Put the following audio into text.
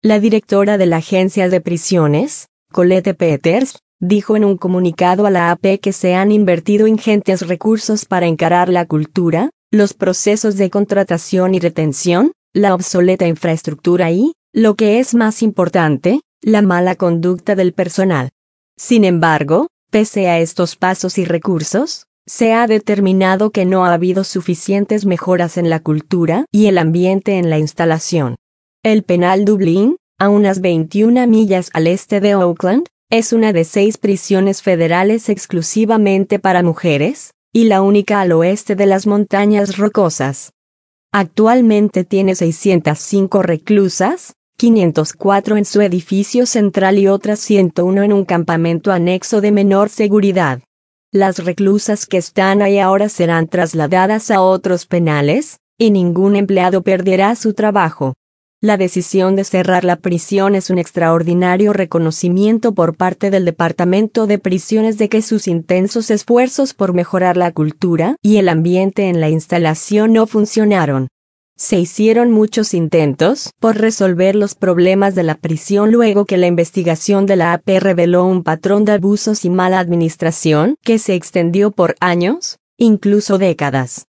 La directora de la Agencia de Prisiones, Colette Peters, dijo en un comunicado a la AP que se han invertido ingentes recursos para encarar la cultura, los procesos de contratación y retención, la obsoleta infraestructura y, lo que es más importante, la mala conducta del personal. Sin embargo, pese a estos pasos y recursos, se ha determinado que no ha habido suficientes mejoras en la cultura y el ambiente en la instalación. El penal Dublín, a unas 21 millas al este de Auckland, es una de 6 prisiones federales exclusivamente para mujeres, y la única al oeste de las Montañas Rocosas. Actualmente tiene 605 reclusas, 504 en su edificio central y otras 101 en un campamento anexo de menor seguridad. Las reclusas que están ahí ahora serán trasladadas a otros penales, y ningún empleado perderá su trabajo. La decisión de cerrar la prisión es un extraordinario reconocimiento por parte del Departamento de Prisiones de que sus intensos esfuerzos por mejorar la cultura y el ambiente en la instalación no funcionaron. Se hicieron muchos intentos por resolver los problemas de la prisión luego que la investigación de la AP reveló un patrón de abusos y mala administración que se extendió por años, incluso décadas.